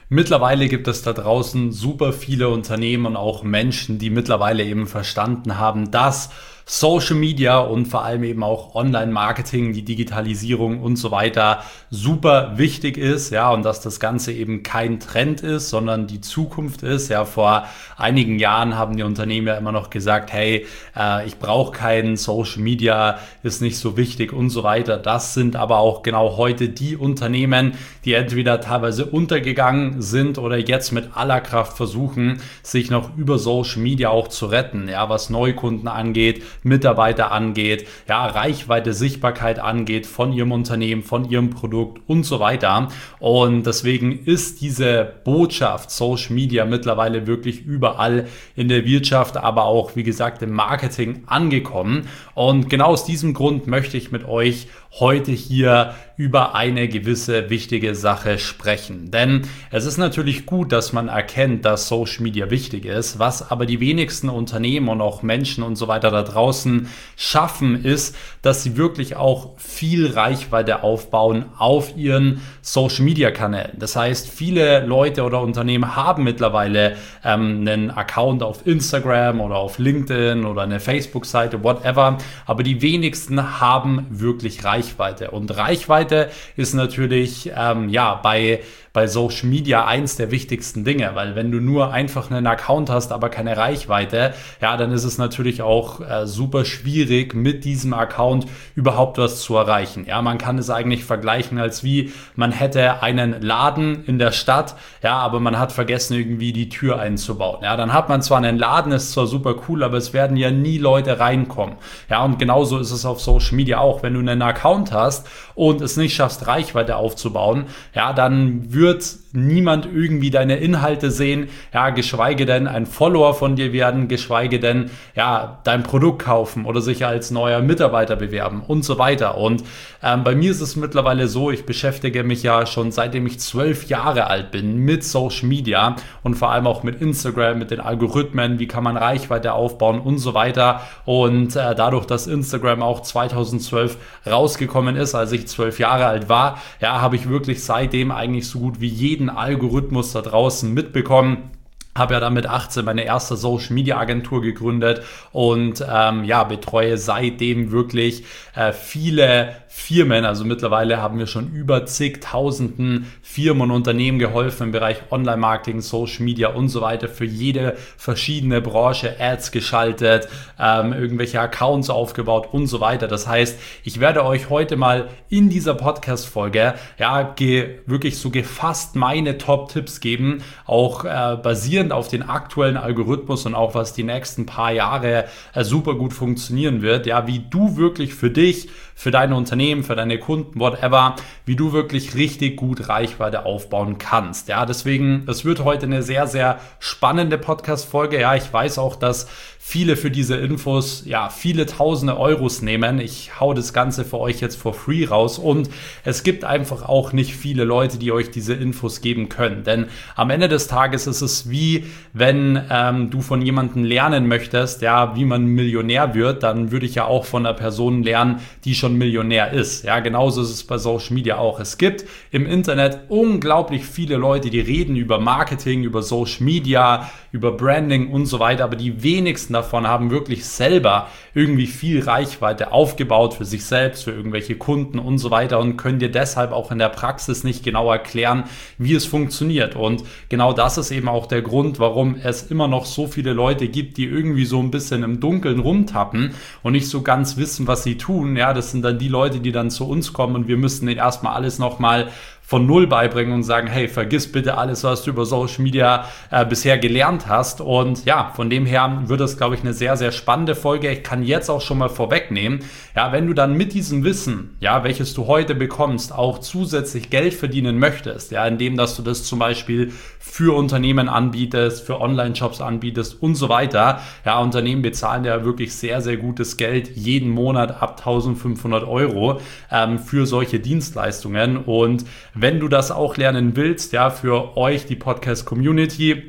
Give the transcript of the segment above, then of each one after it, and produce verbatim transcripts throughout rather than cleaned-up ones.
Mittlerweile gibt es da draußen super viele Unternehmen und auch Menschen, die mittlerweile eben verstanden haben, dass Social Media und vor allem eben auch Online-Marketing, die Digitalisierung und so weiter super wichtig ist, ja, und dass das Ganze eben kein Trend ist, sondern die Zukunft ist. Ja, vor einigen Jahren haben die Unternehmen ja immer noch gesagt, hey, äh, ich brauche keinen Social Media, ist nicht so wichtig und so weiter. Das sind aber auch genau heute die Unternehmen, die entweder teilweise untergegangen sind oder jetzt mit aller Kraft versuchen, sich noch über Social Media auch zu retten, ja, was Neukunden angeht, Mitarbeiter angeht, ja, Reichweite, Sichtbarkeit angeht von ihrem Unternehmen, von ihrem Produkt und so weiter. Und deswegen ist diese Botschaft Social Media mittlerweile wirklich überall in der Wirtschaft, aber auch, wie gesagt, im Marketing angekommen. Und genau aus diesem Grund möchte ich mit euch heute hier über eine gewisse wichtige Sache sprechen. Denn es ist natürlich gut, dass man erkennt, dass Social Media wichtig ist. Was aber die wenigsten Unternehmen und auch Menschen und so weiter da draußen schaffen, ist, dass sie wirklich auch viel Reichweite aufbauen auf ihren Social Media Kanälen. Das heißt, viele Leute oder Unternehmen haben mittlerweile ähm, einen Account auf Instagram oder auf LinkedIn oder eine Facebook-Seite, whatever. Aber die wenigsten haben wirklich Reichweite. Und Reichweite ist natürlich ähm, ja bei bei Social Media eins der wichtigsten Dinge, weil wenn du nur einfach einen Account hast, aber keine Reichweite, ja, dann ist es natürlich auch äh, super schwierig, mit diesem Account überhaupt was zu erreichen. Ja, man kann es eigentlich vergleichen, als wie man hätte einen Laden in der Stadt, ja, aber man hat vergessen, irgendwie die Tür einzubauen. Ja, dann hat man zwar einen Laden, ist zwar super cool, aber es werden ja nie Leute reinkommen. Ja, und genauso ist es auf Social Media auch. Wenn du einen Account hast und es nicht schaffst, Reichweite aufzubauen, ja, dann wird niemand irgendwie deine Inhalte sehen, ja, geschweige denn ein Follower von dir werden, geschweige denn, ja, dein Produkt kaufen oder sich als neuer Mitarbeiter bewerben und so weiter. Und ähm, bei mir ist es mittlerweile so, ich beschäftige mich ja schon seitdem ich zwölf Jahre alt bin mit Social Media und vor allem auch mit Instagram, mit den Algorithmen, wie kann man Reichweite aufbauen und so weiter. Und äh, dadurch, dass Instagram auch zweitausendzwölf rausgekommen ist, als ich zwölf Jahre alt war, ja, habe ich wirklich seitdem eigentlich so gut wie jeden Algorithmus da draußen mitbekommen. Habe ja dann mit achtzehn meine erste Social Media Agentur gegründet und ähm, ja, betreue seitdem wirklich äh, viele Firmen. Also mittlerweile haben wir schon über zigtausenden Firmen und Unternehmen geholfen im Bereich Online-Marketing, Social Media und so weiter, für jede verschiedene Branche Ads geschaltet, ähm, irgendwelche Accounts aufgebaut und so weiter. Das heißt, ich werde euch heute mal in dieser Podcast-Folge ja ge- wirklich so gefasst meine Top-Tipps geben, auch äh, basierend auf den aktuellen Algorithmus und auch was die nächsten paar Jahre äh, super gut funktionieren wird, ja, wie du wirklich für dich, für deine Unternehmen, für deine Kunden, whatever, wie du wirklich richtig gut Reichweite aufbauen kannst. Ja, deswegen, es wird heute eine sehr, sehr spannende Podcast-Folge. Ja, ich weiß auch, dass viele für diese Infos, ja, viele tausende Euros nehmen. Ich hau das Ganze für euch jetzt for free raus und es gibt einfach auch nicht viele Leute, die euch diese Infos geben können. Denn am Ende des Tages ist es wie, wenn ähm, du von jemandem lernen möchtest, ja, wie man Millionär wird, dann würde ich ja auch von einer Person lernen, die schon Millionär ist. Ja, genauso ist es bei Social Media auch. Es gibt im Internet unglaublich viele Leute, die reden über Marketing, über Social Media, über Branding und so weiter, aber die wenigsten davon haben wirklich selber irgendwie viel Reichweite aufgebaut für sich selbst, für irgendwelche Kunden und so weiter und können dir deshalb auch in der Praxis nicht genau erklären, wie es funktioniert. Und genau das ist eben auch der Grund, warum es immer noch so viele Leute gibt, die irgendwie so ein bisschen im Dunkeln rumtappen und nicht so ganz wissen, was sie tun. Ja, das sind dann die Leute, die dann zu uns kommen und wir müssen denen erstmal alles nochmal von Null beibringen und sagen, hey, vergiss bitte alles, was du über Social Media äh, bisher gelernt hast. Und ja, von dem her wird es, glaube ich, eine sehr, sehr spannende Folge. Ich kann jetzt auch schon mal vorwegnehmen, ja, wenn du dann mit diesem Wissen, ja, welches du heute bekommst, auch zusätzlich Geld verdienen möchtest, ja, indem, dass du das zum Beispiel für Unternehmen anbietest, für Online-Shops anbietest und so weiter. Ja, Unternehmen bezahlen ja wirklich sehr, sehr gutes Geld jeden Monat ab eintausendfünfhundert Euro ähm, für solche Dienstleistungen. Und wenn du das auch lernen willst, ja, für euch, die Podcast-Community,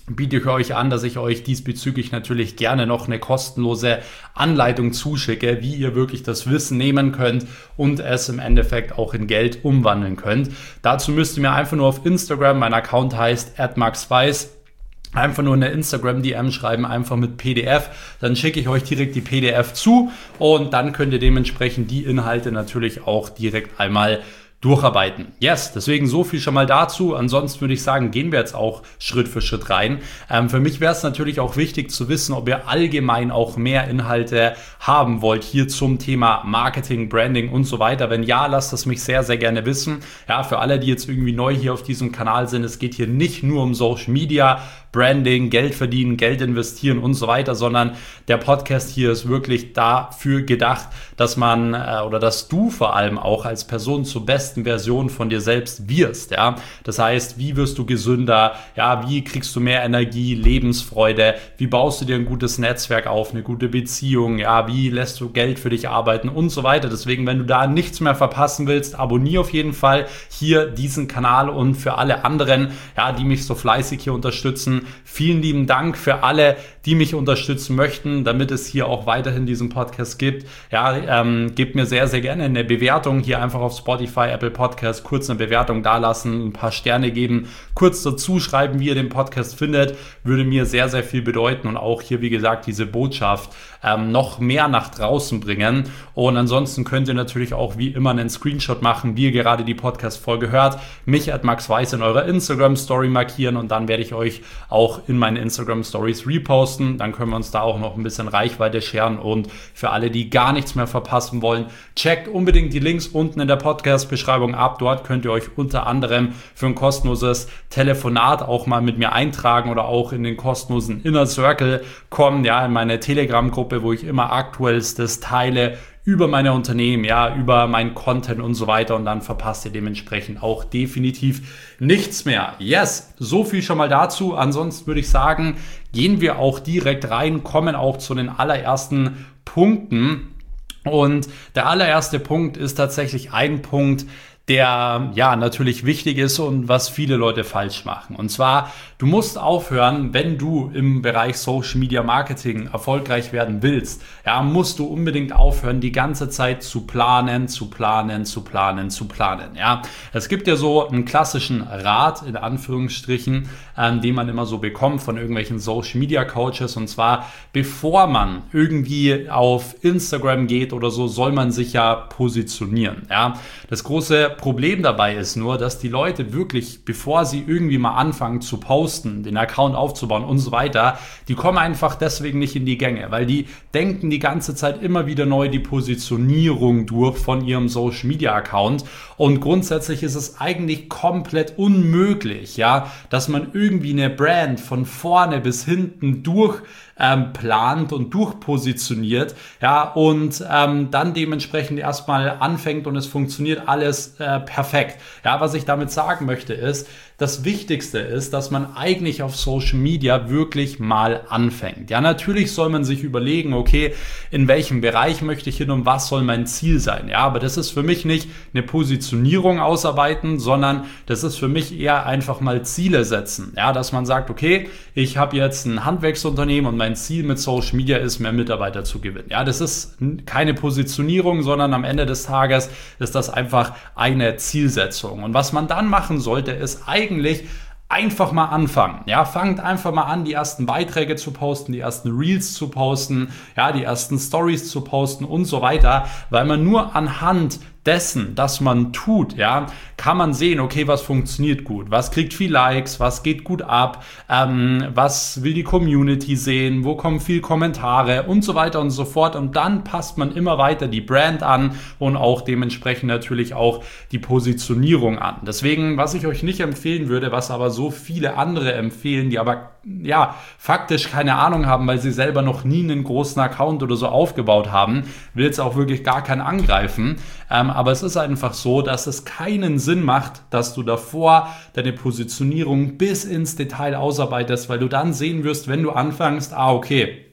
biete ich euch an, dass ich euch diesbezüglich natürlich gerne noch eine kostenlose Anleitung zuschicke, wie ihr wirklich das Wissen nehmen könnt und es im Endeffekt auch in Geld umwandeln könnt. Dazu müsst ihr mir einfach nur auf Instagram, mein Account heißt at maxweiss, einfach nur eine Instagram-D M schreiben, einfach mit P D F, dann schicke ich euch direkt die P D F zu und dann könnt ihr dementsprechend die Inhalte natürlich auch direkt einmal durcharbeiten. Yes, deswegen so viel schon mal dazu. Ansonsten würde ich sagen, gehen wir jetzt auch Schritt für Schritt rein. Ähm, für mich wäre es natürlich auch wichtig zu wissen, ob ihr allgemein auch mehr Inhalte haben wollt hier zum Thema Marketing, Branding und so weiter. Wenn ja, lasst es mich sehr, sehr gerne wissen. Ja, für alle, die jetzt irgendwie neu hier auf diesem Kanal sind, es geht hier nicht nur um Social Media, Branding, Geld verdienen, Geld investieren und so weiter, sondern der Podcast hier ist wirklich dafür gedacht, dass man äh, oder dass du vor allem auch als Person zur besten Version von dir selbst wirst. Ja, das heißt, wie wirst du gesünder? Ja, wie kriegst du mehr Energie, Lebensfreude? Wie baust du dir ein gutes Netzwerk auf, eine gute Beziehung? Ja, wie lässt du Geld für dich arbeiten und so weiter? Deswegen, wenn du da nichts mehr verpassen willst, abonniere auf jeden Fall hier diesen Kanal und für alle anderen, ja, die mich so fleißig hier unterstützen. Vielen lieben Dank für alle, die mich unterstützen möchten, damit es hier auch weiterhin diesen Podcast gibt. Ja, ähm, gebt mir sehr, sehr gerne eine Bewertung hier einfach auf Spotify, Apple Podcast, kurz eine Bewertung dalassen, ein paar Sterne geben, kurz dazu schreiben, wie ihr den Podcast findet, würde mir sehr, sehr viel bedeuten und auch hier, wie gesagt, diese Botschaft ähm, noch mehr nach draußen bringen. Und ansonsten könnt ihr natürlich auch wie immer einen Screenshot machen, wie ihr gerade die Podcast-Folge hört, mich at maxweiss in eurer Instagram-Story markieren und dann werde ich euch auch in meine Instagram-Stories reposten. Dann können wir uns da auch noch ein bisschen Reichweite scheren und für alle, die gar nichts mehr verpassen wollen, checkt unbedingt die Links unten in der Podcast-Beschreibung ab. Dort könnt ihr euch unter anderem für ein kostenloses Telefonat auch mal mit mir eintragen oder auch in den kostenlosen Inner Circle kommen, ja, in meine Telegram-Gruppe, wo ich immer Aktuellstes teile über meine Unternehmen, ja, über meinen Content und so weiter und dann verpasst ihr dementsprechend auch definitiv nichts mehr. Yes, so viel schon mal dazu. Ansonsten würde ich sagen, gehen wir auch direkt rein, kommen auch zu den allerersten Punkten. Und der allererste Punkt ist tatsächlich ein Punkt, der ja natürlich wichtig ist und was viele Leute falsch machen. Und zwar, du musst aufhören, wenn du im Bereich Social Media Marketing erfolgreich werden willst, ja, musst du unbedingt aufhören, die ganze Zeit zu planen, zu planen, zu planen, zu planen. Ja, es gibt ja so einen klassischen Rat in Anführungsstrichen, ähm, den man immer so bekommt von irgendwelchen Social Media Coaches. Und zwar, bevor man irgendwie auf Instagram geht oder so, soll man sich ja positionieren. Ja, das große Problem dabei ist nur, dass die Leute wirklich, bevor sie irgendwie mal anfangen zu posten, den Account aufzubauen und so weiter, die kommen einfach deswegen nicht in die Gänge, weil die denken die ganze Zeit immer wieder neu die Positionierung durch von ihrem Social Media Account und grundsätzlich ist es eigentlich komplett unmöglich, ja, dass man irgendwie eine Brand von vorne bis hinten durch Ähm, plant und durchpositioniert, ja, und ähm, dann dementsprechend erstmal anfängt und es funktioniert alles äh, perfekt. Ja, was ich damit sagen möchte ist, das Wichtigste ist, dass man eigentlich auf Social Media wirklich mal anfängt. Ja, natürlich soll man sich überlegen, okay, in welchem Bereich möchte ich hin und was soll mein Ziel sein? Ja, aber das ist für mich nicht eine Positionierung ausarbeiten, sondern das ist für mich eher einfach mal Ziele setzen. Ja, dass man sagt, okay, ich habe jetzt ein Handwerksunternehmen und mein Ziel mit Social Media ist, mehr Mitarbeiter zu gewinnen. Ja, das ist keine Positionierung, sondern am Ende des Tages ist das einfach eine Zielsetzung. Und was man dann machen sollte, ist eigentlich eigentlich einfach mal anfangen. Ja, fangt einfach mal an, die ersten Beiträge zu posten, die ersten Reels zu posten, ja, die ersten Stories zu posten und so weiter, weil man nur anhand dessen, dass man tut, ja, kann man sehen, okay, was funktioniert gut, was kriegt viel Likes, was geht gut ab, ähm, was will die Community sehen, wo kommen viel Kommentare und so weiter und so fort und dann passt man immer weiter die Brand an und auch dementsprechend natürlich auch die Positionierung an. Deswegen, was ich euch nicht empfehlen würde, was aber so viele andere empfehlen, die aber ja, faktisch keine Ahnung haben, weil sie selber noch nie einen großen Account oder so aufgebaut haben, will jetzt auch wirklich gar keinen angreifen. Ähm, aber es ist einfach so, dass es keinen Sinn macht, dass du davor deine Positionierung bis ins Detail ausarbeitest, weil du dann sehen wirst, wenn du anfängst, ah, okay,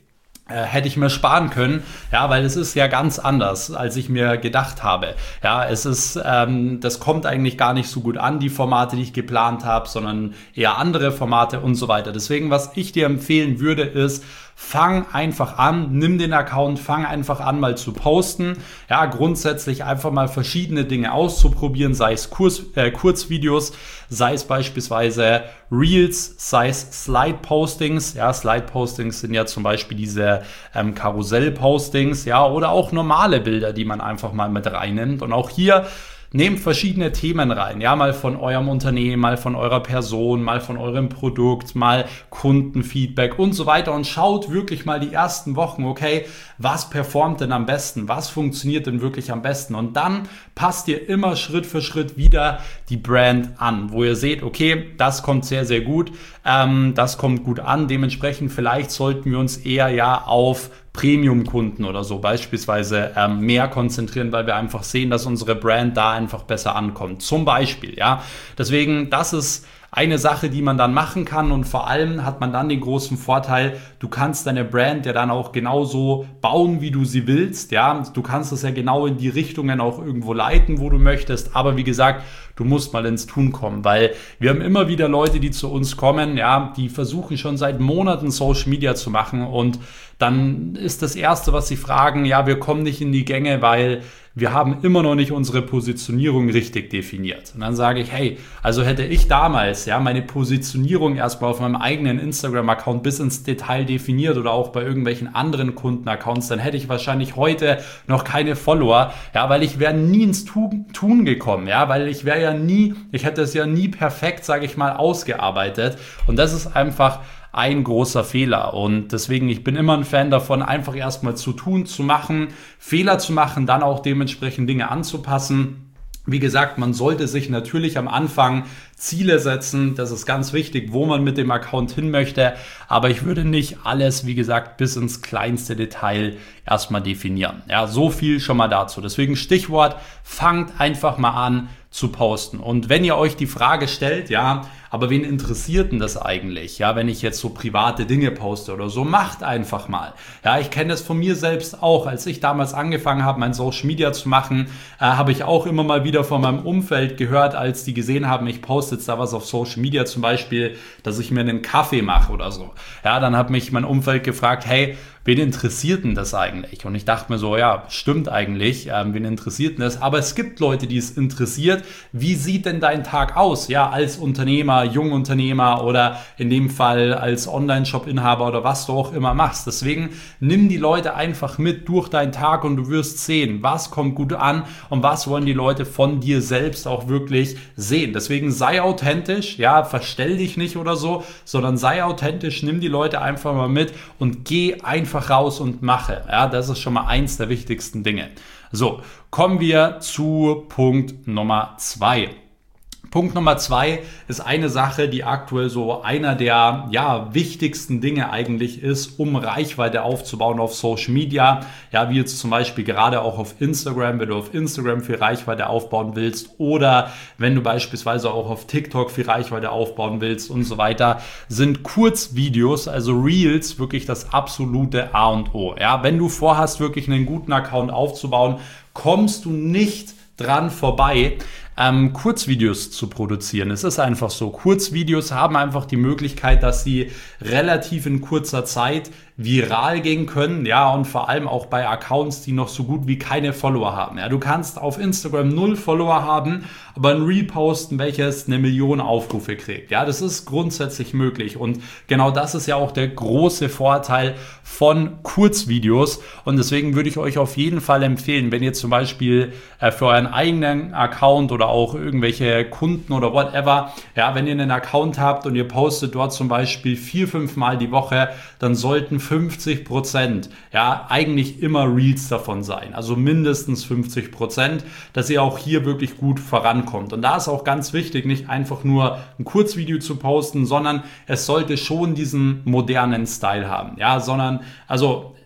hätte ich mir sparen können, ja, weil es ist ja ganz anders, als ich mir gedacht habe. Ja, es ist, ähm, das kommt eigentlich gar nicht so gut an, die Formate, die ich geplant habe, sondern eher andere Formate und so weiter. Deswegen, was ich dir empfehlen würde, ist, fang einfach an, nimm den Account, fang einfach an, mal zu posten. Ja, grundsätzlich einfach mal verschiedene Dinge auszuprobieren, sei es Kurs, äh, Kurzvideos, sei es beispielsweise Reels, sei es Slide-Postings. Ja, Slide-Postings sind ja zum Beispiel diese ähm, Karussell-Postings, ja, oder auch normale Bilder, die man einfach mal mit reinnimmt. Und auch hier nehmt verschiedene Themen rein, ja, mal von eurem Unternehmen, mal von eurer Person, mal von eurem Produkt, mal Kundenfeedback und so weiter und schaut wirklich mal die ersten Wochen, okay, was performt denn am besten, was funktioniert denn wirklich am besten und dann passt ihr immer Schritt für Schritt wieder die Brand an, wo ihr seht, okay, das kommt sehr, sehr gut, ähm, das kommt gut an, dementsprechend vielleicht sollten wir uns eher ja auf Premium-Kunden oder so beispielsweise ähm, mehr konzentrieren, weil wir einfach sehen, dass unsere Brand da einfach besser ankommt. Zum Beispiel, ja. Deswegen, das ist eine Sache, die man dann machen kann und vor allem hat man dann den großen Vorteil, du kannst deine Brand ja dann auch genauso bauen, wie du sie willst, ja, du kannst es ja genau in die Richtungen auch irgendwo leiten, wo du möchtest, aber wie gesagt, du musst mal ins Tun kommen, weil wir haben immer wieder Leute, die zu uns kommen, ja, die versuchen schon seit Monaten Social Media zu machen und dann ist das Erste, was sie fragen, ja, wir kommen nicht in die Gänge, weil wir haben immer noch nicht unsere Positionierung richtig definiert. Und dann sage ich, hey, also hätte ich damals ja meine Positionierung erstmal auf meinem eigenen Instagram-Account bis ins Detail definiert oder auch bei irgendwelchen anderen Kunden-Accounts, dann hätte ich wahrscheinlich heute noch keine Follower, ja, weil ich wäre nie ins Tun gekommen, ja, weil ich wäre ja nie, ich hätte es ja nie perfekt, sage ich mal, ausgearbeitet. Und das ist einfach ein großer Fehler und deswegen, ich bin immer ein Fan davon, einfach erstmal zu tun, zu machen, Fehler zu machen, dann auch dementsprechend Dinge anzupassen. Wie gesagt, man sollte sich natürlich am Anfang Ziele setzen, das ist ganz wichtig, wo man mit dem Account hin möchte, aber ich würde nicht alles, wie gesagt, bis ins kleinste Detail erstmal definieren. Ja, so viel schon mal dazu. Deswegen Stichwort, fangt einfach mal an zu posten. Und wenn ihr euch die Frage stellt, ja, aber wen interessiert denn das eigentlich? Ja, wenn ich jetzt so private Dinge poste oder so, macht einfach mal. Ja, ich kenne das von mir selbst auch. Als ich damals angefangen habe, mein Social Media zu machen, äh, habe ich auch immer mal wieder von meinem Umfeld gehört, als die gesehen haben, ich poste jetzt da was auf Social Media zum Beispiel, dass ich mir einen Kaffee mache oder so. Ja, dann hat mich mein Umfeld gefragt, hey, wen interessiert denn das eigentlich? Und ich dachte mir so, ja, stimmt eigentlich, ähm, wen interessiert denn das? Aber es gibt Leute, die es interessiert. Wie sieht denn dein Tag aus? Ja, als Unternehmer, Jungunternehmer oder in dem Fall als Online-Shop-Inhaber oder was du auch immer machst. Deswegen nimm die Leute einfach mit durch deinen Tag und du wirst sehen, was kommt gut an und was wollen die Leute von dir selbst auch wirklich sehen. Deswegen sei authentisch, ja, verstell dich nicht oder so, sondern sei authentisch, nimm die Leute einfach mal mit und geh einfach einfach raus und mache. Ja, das ist schon mal eins der wichtigsten Dinge. So, kommen wir zu Punkt Nummer zwei. Punkt Nummer zwei ist eine Sache, die aktuell so einer der ja, wichtigsten Dinge eigentlich ist, um Reichweite aufzubauen auf Social Media. Ja, wie jetzt zum Beispiel gerade auch auf Instagram, wenn du auf Instagram viel Reichweite aufbauen willst oder wenn du beispielsweise auch auf TikTok viel Reichweite aufbauen willst und so weiter, sind Kurzvideos, also Reels, wirklich das absolute A und O. Ja, wenn du vorhast, wirklich einen guten Account aufzubauen, kommst du nicht dran vorbei, ähm, Kurzvideos zu produzieren. Es ist einfach so. Kurzvideos haben einfach die Möglichkeit, dass sie relativ in kurzer Zeit viral gehen können, ja, und vor allem auch bei Accounts, die noch so gut wie keine Follower haben. Ja, du kannst auf Instagram null Follower haben, aber ein Reel posten, welches eine Million Aufrufe kriegt. Ja, das ist grundsätzlich möglich und genau das ist ja auch der große Vorteil von Kurzvideos und deswegen würde ich euch auf jeden Fall empfehlen, wenn ihr zum Beispiel äh, für euren eigenen Account oder auch irgendwelche Kunden oder whatever, ja, wenn ihr einen Account habt und ihr postet dort zum Beispiel vier, fünf Mal die Woche, dann sollten fünfzig Prozent, ja, eigentlich immer Reels davon sein. Also mindestens fünfzig Prozent, dass ihr auch hier wirklich gut vorankommt. Und da ist auch ganz wichtig, nicht einfach nur ein Kurzvideo zu posten, sondern es sollte schon diesen modernen Style haben. Ja, sondern, also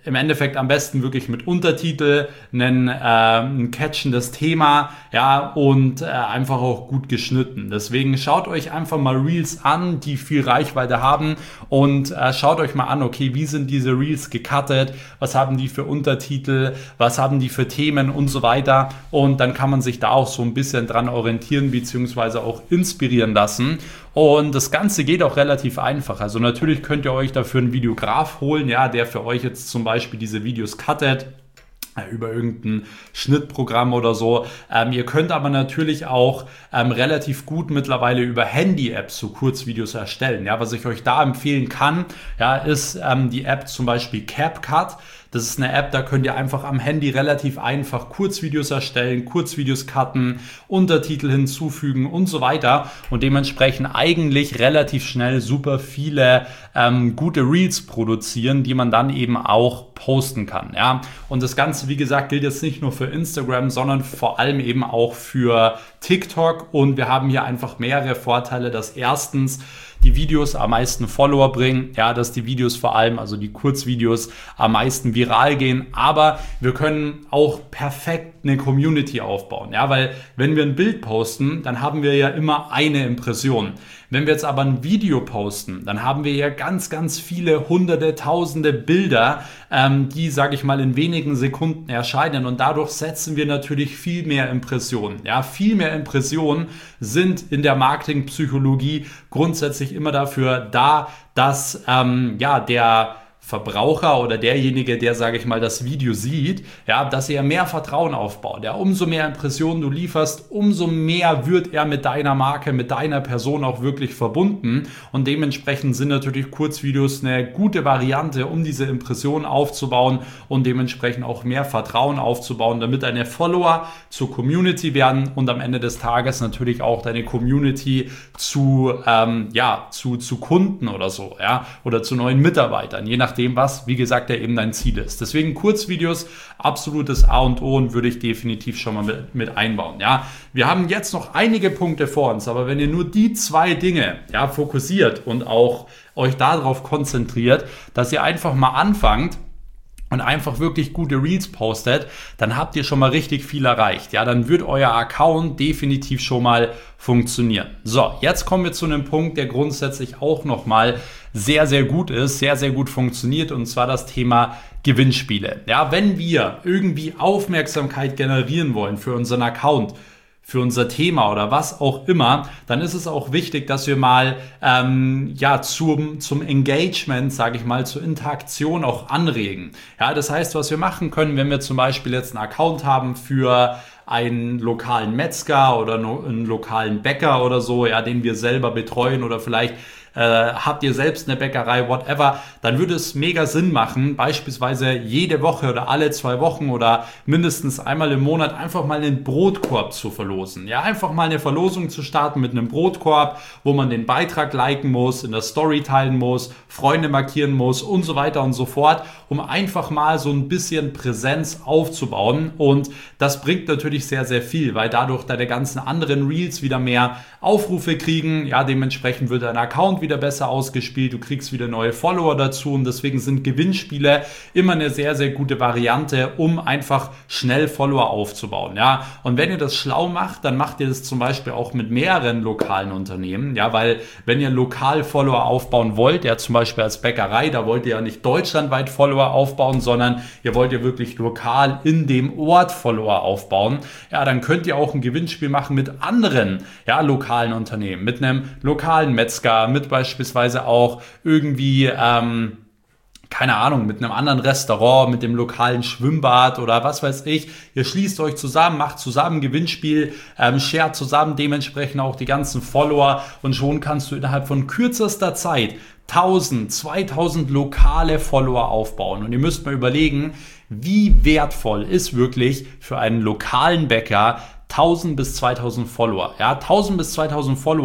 im Endeffekt am besten wirklich mit Untertitel, ein, äh, ein catchendes Thema, ja, und äh, einfach auch gut geschnitten. Deswegen schaut euch einfach mal Reels an, die viel Reichweite haben, und äh, schaut euch mal an, okay, wie sind diese Reels gecuttet, was haben die für Untertitel, was haben die für Themen und so weiter, und dann kann man sich da auch so ein bisschen dran orientieren beziehungsweise auch inspirieren lassen. Und das Ganze geht auch relativ einfach. Also natürlich könnt ihr euch dafür einen Videograf holen, ja, der für euch jetzt zum Beispiel diese Videos cuttet, über irgendein Schnittprogramm oder so. Ähm, ihr könnt aber natürlich auch ähm, relativ gut mittlerweile über Handy-Apps so Kurzvideos erstellen. Ja, was ich euch da empfehlen kann, ja, ist ähm, die App zum Beispiel CapCut. Das ist eine App, da könnt ihr einfach am Handy relativ einfach Kurzvideos erstellen, Kurzvideos cutten, Untertitel hinzufügen und so weiter, und dementsprechend eigentlich relativ schnell super viele ähm, gute Reels produzieren, die man dann eben auch posten kann. Ja? Und das Ganze, wie gesagt, gilt jetzt nicht nur für Instagram, sondern vor allem eben auch für TikTok, und wir haben hier einfach mehrere Vorteile, dass erstens die Videos am meisten Follower bringen, ja, dass die Videos vor allem, also die Kurzvideos, am meisten viral gehen, aber wir können auch perfekt eine Community aufbauen, ja, weil wenn wir ein Bild posten, dann haben wir ja immer eine Impression. Wenn wir jetzt aber ein Video posten, dann haben wir ja ganz, ganz viele hunderte, tausende Bilder, ähm, die, sage ich mal, in wenigen Sekunden erscheinen, und dadurch setzen wir natürlich viel mehr Impressionen. Ja, viel mehr Impressionen sind in der Marketingpsychologie grundsätzlich immer dafür da, dass ähm, ja der Verbraucher oder derjenige, der, sage ich mal, das Video sieht, ja, dass er mehr Vertrauen aufbaut. Ja, umso mehr Impressionen du lieferst, umso mehr wird er mit deiner Marke, mit deiner Person auch wirklich verbunden, und dementsprechend sind natürlich Kurzvideos eine gute Variante, um diese Impressionen aufzubauen und dementsprechend auch mehr Vertrauen aufzubauen, damit deine Follower zur Community werden und am Ende des Tages natürlich auch deine Community zu, ähm, ja, zu, zu Kunden oder so, ja, oder zu neuen Mitarbeitern, je nach dem, was, wie gesagt, ja eben dein Ziel ist. Deswegen Kurzvideos, absolutes A und O, und würde ich definitiv schon mal mit, mit einbauen. Ja, wir haben jetzt noch einige Punkte vor uns, aber wenn ihr nur die zwei Dinge, ja, fokussiert und auch euch darauf konzentriert, dass ihr einfach mal anfangt und einfach wirklich gute Reels postet, dann habt ihr schon mal richtig viel erreicht. Ja, dann wird euer Account definitiv schon mal funktionieren. So, jetzt kommen wir zu einem Punkt, der grundsätzlich auch nochmal sehr, sehr gut ist, sehr, sehr gut funktioniert, und zwar das Thema Gewinnspiele. Ja, wenn wir irgendwie Aufmerksamkeit generieren wollen für unseren Account, für unser Thema oder was auch immer, dann ist es auch wichtig, dass wir mal ähm, ja zum zum Engagement, sage ich mal, zur Interaktion auch anregen. Ja, das heißt, was wir machen können, wenn wir zum Beispiel jetzt einen Account haben für einen lokalen Metzger oder einen lokalen Bäcker oder so, ja, den wir selber betreuen, oder vielleicht äh, habt ihr selbst eine Bäckerei, whatever, dann würde es mega Sinn machen, beispielsweise jede Woche oder alle zwei Wochen oder mindestens einmal im Monat einfach mal einen Brotkorb zu verlosen. Ja, einfach mal eine Verlosung zu starten mit einem Brotkorb, wo man den Beitrag liken muss, in der Story teilen muss, Freunde markieren muss und so weiter und so fort, um einfach mal so ein bisschen Präsenz aufzubauen. Und das bringt natürlich sehr, sehr viel, weil dadurch deine ganzen anderen Reels wieder mehr Aufrufe kriegen. Ja, dementsprechend wird dein Account wieder besser ausgespielt, du kriegst wieder neue Follower dazu, und deswegen sind Gewinnspiele immer eine sehr, sehr gute Variante, um einfach schnell Follower aufzubauen. Ja, und wenn ihr das schlau macht, dann macht ihr das zum Beispiel auch mit mehreren lokalen Unternehmen, ja, weil wenn ihr lokal Follower aufbauen wollt, ja, zum Beispiel als Bäckerei, da wollt ihr ja nicht deutschlandweit Follower aufbauen, sondern ihr wollt ja wirklich lokal in dem Ort Follower aufbauen, ja, dann könnt ihr auch ein Gewinnspiel machen mit anderen, ja, lokalen Unternehmen, mit einem lokalen Metzger, mit beispielsweise auch irgendwie, ähm, keine Ahnung, mit einem anderen Restaurant, mit dem lokalen Schwimmbad oder was weiß ich. Ihr schließt euch zusammen, macht zusammen ein Gewinnspiel, ähm, shared zusammen dementsprechend auch die ganzen Follower, und schon kannst du innerhalb von kürzester Zeit tausend, zweitausend lokale Follower aufbauen. Und ihr müsst mal überlegen, wie wertvoll ist wirklich für einen lokalen Bäcker tausend bis zweitausend Follower. Ja, tausend bis zweitausend Follower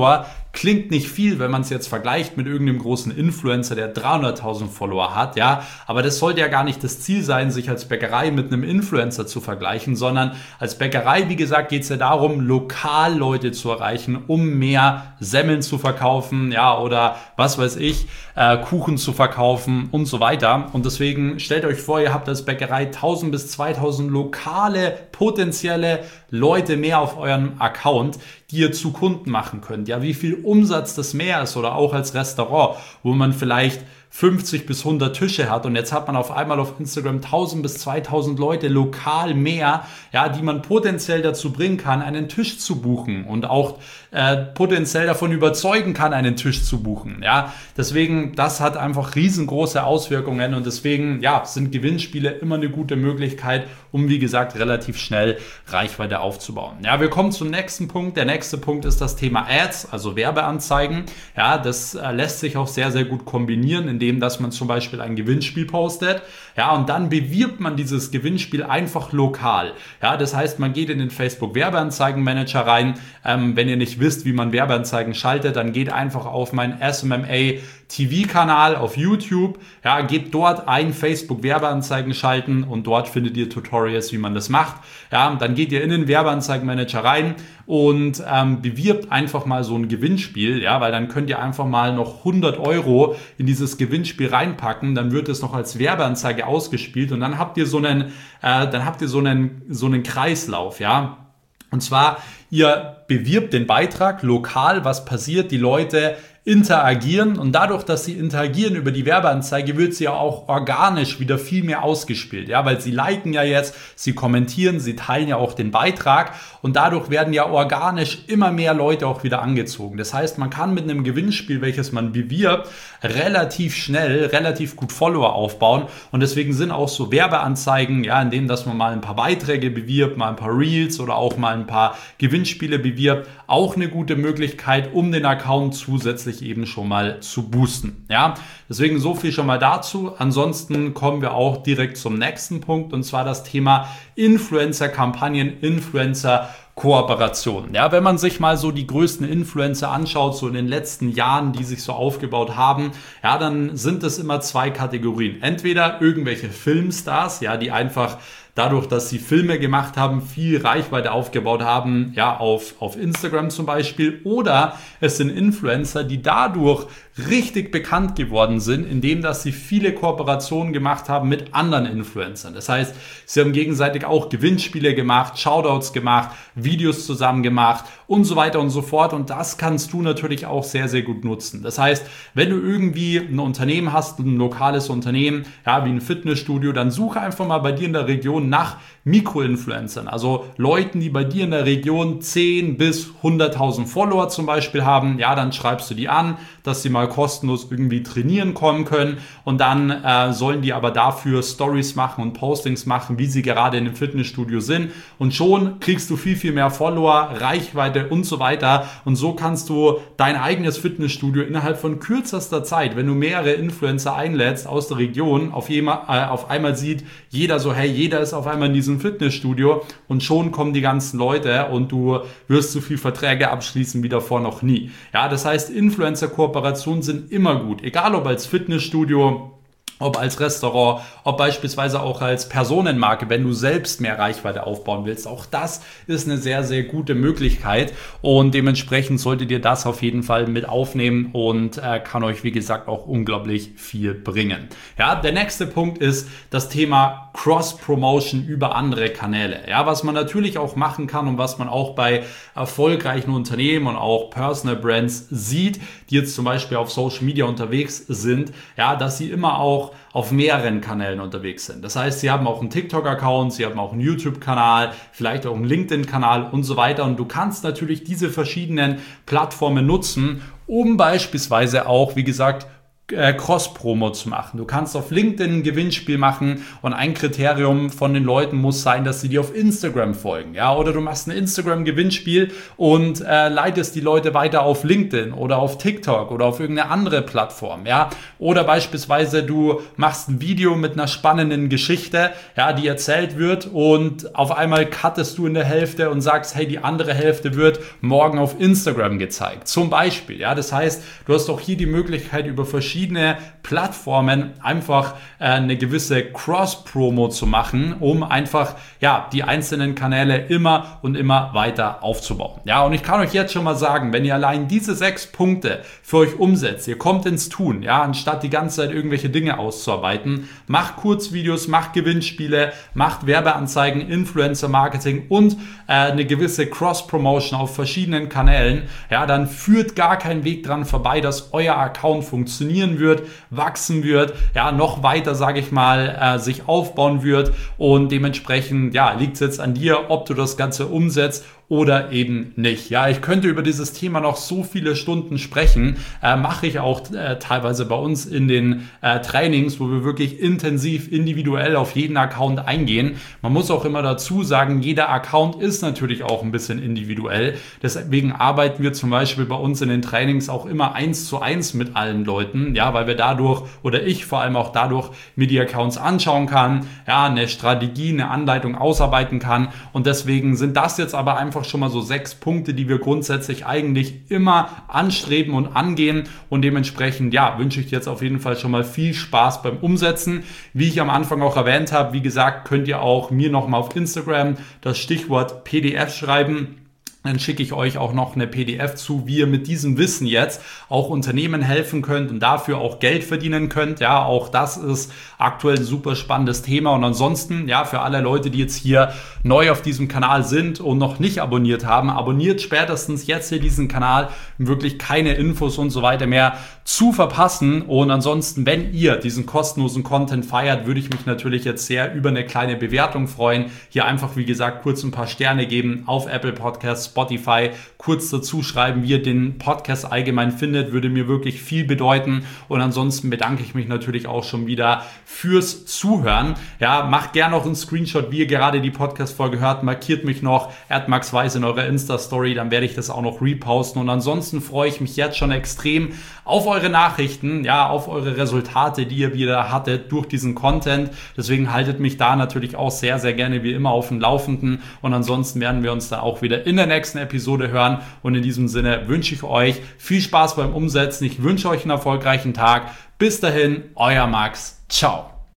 klingt nicht viel, wenn man es jetzt vergleicht mit irgendeinem großen Influencer, der dreihunderttausend Follower hat, ja, aber das sollte ja gar nicht das Ziel sein, sich als Bäckerei mit einem Influencer zu vergleichen, sondern als Bäckerei, wie gesagt, geht es ja darum, lokal Leute zu erreichen, um mehr Semmeln zu verkaufen, ja, oder was weiß ich, äh, Kuchen zu verkaufen und so weiter. Und deswegen stellt euch vor, ihr habt als Bäckerei tausend bis zweitausend lokale, potenzielle Leute mehr auf eurem Account, die ihr zu Kunden machen könnt. Ja, wie viel Umsatz das mehr ist, oder auch als Restaurant, wo man vielleicht fünfzig bis hundert Tische hat und jetzt hat man auf einmal auf Instagram tausend bis zweitausend Leute lokal mehr, ja, die man potenziell dazu bringen kann, einen Tisch zu buchen und auch äh, potenziell davon überzeugen kann, einen Tisch zu buchen. Ja, deswegen, das hat einfach riesengroße Auswirkungen und deswegen, ja, sind Gewinnspiele immer eine gute Möglichkeit, um, wie gesagt, relativ schnell Reichweite aufzubauen. Ja, wir kommen zum nächsten Punkt. Der nächste Punkt ist das Thema Ads, also Werbeanzeigen. Ja, das äh, lässt sich auch sehr, sehr gut kombinieren, indem, dass man zum Beispiel ein Gewinnspiel postet, ja, und dann bewirbt man dieses Gewinnspiel einfach lokal. Ja, das heißt, man geht in den Facebook Werbeanzeigenmanager rein. Ähm, wenn ihr nicht wisst, wie man Werbeanzeigen schaltet, dann geht einfach auf meinen S M M A T V-Kanal auf YouTube, ja, gebt dort ein Facebook Werbeanzeigen schalten und dort findet ihr Tutorials, wie man das macht. Ja, dann geht ihr in den Werbeanzeigenmanager rein und ähm, bewirbt einfach mal so ein Gewinnspiel, ja, weil dann könnt ihr einfach mal noch hundert Euro in dieses Gewinnspiel reinpacken, dann wird es noch als Werbeanzeige ausgespielt und dann habt ihr so einen, äh, dann habt ihr so einen, so einen Kreislauf, ja. Und zwar, ihr bewirbt den Beitrag lokal, was passiert, die Leute interagieren und dadurch, dass sie interagieren über die Werbeanzeige, wird sie ja auch organisch wieder viel mehr ausgespielt, ja, weil sie liken ja jetzt, sie kommentieren, sie teilen ja auch den Beitrag und dadurch werden ja organisch immer mehr Leute auch wieder angezogen. Das heißt, man kann mit einem Gewinnspiel, welches man bewirbt, relativ schnell, relativ gut Follower aufbauen und deswegen sind auch so Werbeanzeigen, ja, in denen, dass man mal ein paar Beiträge bewirbt, mal ein paar Reels oder auch mal ein paar Gewinnspiele bewirbt, auch eine gute Möglichkeit, um den Account zusätzlich eben schon mal zu boosten. Ja, deswegen so viel schon mal dazu. Ansonsten kommen wir auch direkt zum nächsten Punkt und zwar das Thema Influencer-Kampagnen, Influencer-Kooperation. Ja, wenn man sich mal so die größten Influencer anschaut, so in den letzten Jahren, die sich so aufgebaut haben, ja, dann sind es immer zwei Kategorien. Entweder irgendwelche Filmstars, ja, die einfach dadurch, dass sie Filme gemacht haben, viel Reichweite aufgebaut haben, ja, auf, auf Instagram zum Beispiel. Oder es sind Influencer, die dadurch richtig bekannt geworden sind, indem dass sie viele Kooperationen gemacht haben mit anderen Influencern. Das heißt, sie haben gegenseitig auch Gewinnspiele gemacht, Shoutouts gemacht, Videos zusammen gemacht und so weiter und so fort. Und das kannst du natürlich auch sehr, sehr gut nutzen. Das heißt, wenn du irgendwie ein Unternehmen hast, ein lokales Unternehmen, ja, wie ein Fitnessstudio, dann suche einfach mal bei dir in der Region nach Mikroinfluencern, also Leuten, die bei dir in der Region zehn bis hunderttausend Follower zum Beispiel haben. Ja, dann schreibst du die an, dass sie mal kostenlos irgendwie trainieren kommen können und dann äh, sollen die aber dafür Stories machen und Postings machen, wie sie gerade in dem Fitnessstudio sind und schon kriegst du viel, viel mehr Follower, Reichweite und so weiter und so kannst du dein eigenes Fitnessstudio innerhalb von kürzester Zeit, wenn du mehrere Influencer einlädst aus der Region, auf, jema, äh, auf einmal sieht jeder so, hey, jeder ist auf einmal in diesem Fitnessstudio und schon kommen die ganzen Leute und du wirst so viel Verträge abschließen wie davor noch nie. Ja, das heißt, Influencer-Kooperationen sind immer gut, egal ob als Fitnessstudio, ob als Restaurant, ob beispielsweise auch als Personenmarke, wenn du selbst mehr Reichweite aufbauen willst. Auch das ist eine sehr, sehr gute Möglichkeit und dementsprechend solltet ihr das auf jeden Fall mit aufnehmen und äh, kann euch, wie gesagt, auch unglaublich viel bringen. Ja, der nächste Punkt ist das Thema Cross-Promotion über andere Kanäle. Ja, was man natürlich auch machen kann und was man auch bei erfolgreichen Unternehmen und auch Personal Brands sieht, die jetzt zum Beispiel auf Social Media unterwegs sind, ja, dass sie immer auch auf mehreren Kanälen unterwegs sind. Das heißt, sie haben auch einen TikTok-Account, sie haben auch einen YouTube-Kanal, vielleicht auch einen LinkedIn-Kanal und so weiter. Und du kannst natürlich diese verschiedenen Plattformen nutzen, um beispielsweise auch, wie gesagt, Cross-Promo zu machen. Du kannst auf LinkedIn ein Gewinnspiel machen und ein Kriterium von den Leuten muss sein, dass sie dir auf Instagram folgen. Ja? Oder du machst ein Instagram-Gewinnspiel und äh, leitest die Leute weiter auf LinkedIn oder auf TikTok oder auf irgendeine andere Plattform. Ja? Oder beispielsweise du machst ein Video mit einer spannenden Geschichte, ja, die erzählt wird und auf einmal cuttest du in der Hälfte und sagst, hey, die andere Hälfte wird morgen auf Instagram gezeigt. Zum Beispiel. Ja? Das heißt, du hast auch hier die Möglichkeit, über verschiedene verschiedene Plattformen einfach äh, eine gewisse Cross-Promo zu machen, um einfach ja die einzelnen Kanäle immer und immer weiter aufzubauen. Ja, und ich kann euch jetzt schon mal sagen, wenn ihr allein diese sechs Punkte für euch umsetzt, ihr kommt ins Tun, ja, anstatt die ganze Zeit irgendwelche Dinge auszuarbeiten, macht Kurzvideos, macht Gewinnspiele, macht Werbeanzeigen, Influencer-Marketing und äh, eine gewisse Cross-Promotion auf verschiedenen Kanälen, ja, dann führt gar kein Weg dran vorbei, dass euer Account funktionieren wird, wachsen wird, ja, noch weiter, sage ich mal, äh, sich aufbauen wird und dementsprechend, ja, liegt es jetzt an dir, ob du das Ganze umsetzt oder eben nicht. Ja, ich könnte über dieses Thema noch so viele Stunden sprechen, äh, mache ich auch äh, teilweise bei uns in den äh, Trainings, wo wir wirklich intensiv individuell auf jeden Account eingehen. Man muss auch immer dazu sagen, jeder Account ist natürlich auch ein bisschen individuell. Deswegen arbeiten wir zum Beispiel bei uns in den Trainings auch immer eins zu eins mit allen Leuten, ja, weil wir dadurch oder ich vor allem auch dadurch mir die Accounts anschauen kann, ja, eine Strategie, eine Anleitung ausarbeiten kann und deswegen sind das jetzt aber einfach schon mal so sechs Punkte, die wir grundsätzlich eigentlich immer anstreben und angehen und dementsprechend, ja, wünsche ich dir jetzt auf jeden Fall schon mal viel Spaß beim Umsetzen. Wie ich am Anfang auch erwähnt habe, wie gesagt, könnt ihr auch mir nochmal auf Instagram das Stichwort P D F schreiben. Dann schicke ich euch auch noch eine P D F zu, wie ihr mit diesem Wissen jetzt auch Unternehmen helfen könnt und dafür auch Geld verdienen könnt. Ja, auch das ist aktuell ein super spannendes Thema. Und ansonsten, ja, für alle Leute, die jetzt hier neu auf diesem Kanal sind und noch nicht abonniert haben, abonniert spätestens jetzt hier diesen Kanal, um wirklich keine Infos und so weiter mehr zu verpassen. Und ansonsten, wenn ihr diesen kostenlosen Content feiert, würde ich mich natürlich jetzt sehr über eine kleine Bewertung freuen. Hier einfach, wie gesagt, kurz ein paar Sterne geben auf Apple Podcasts, Spotify, kurz dazu schreiben, wie ihr den Podcast allgemein findet, würde mir wirklich viel bedeuten und ansonsten bedanke ich mich natürlich auch schon wieder fürs Zuhören. Ja, macht gerne noch einen Screenshot, wie ihr gerade die Podcast-Folge hört, markiert mich noch, at Max Weiß in eurer Insta-Story, dann werde ich das auch noch reposten und ansonsten freue ich mich jetzt schon extrem auf eure Nachrichten, ja, auf eure Resultate, die ihr wieder hattet durch diesen Content. Deswegen haltet mich da natürlich auch sehr, sehr gerne wie immer auf dem Laufenden und ansonsten werden wir uns da auch wieder in der nächsten Episode hören und in diesem Sinne wünsche ich euch viel Spaß beim Umsetzen. Ich wünsche euch einen erfolgreichen Tag. Bis dahin, euer Max. Ciao.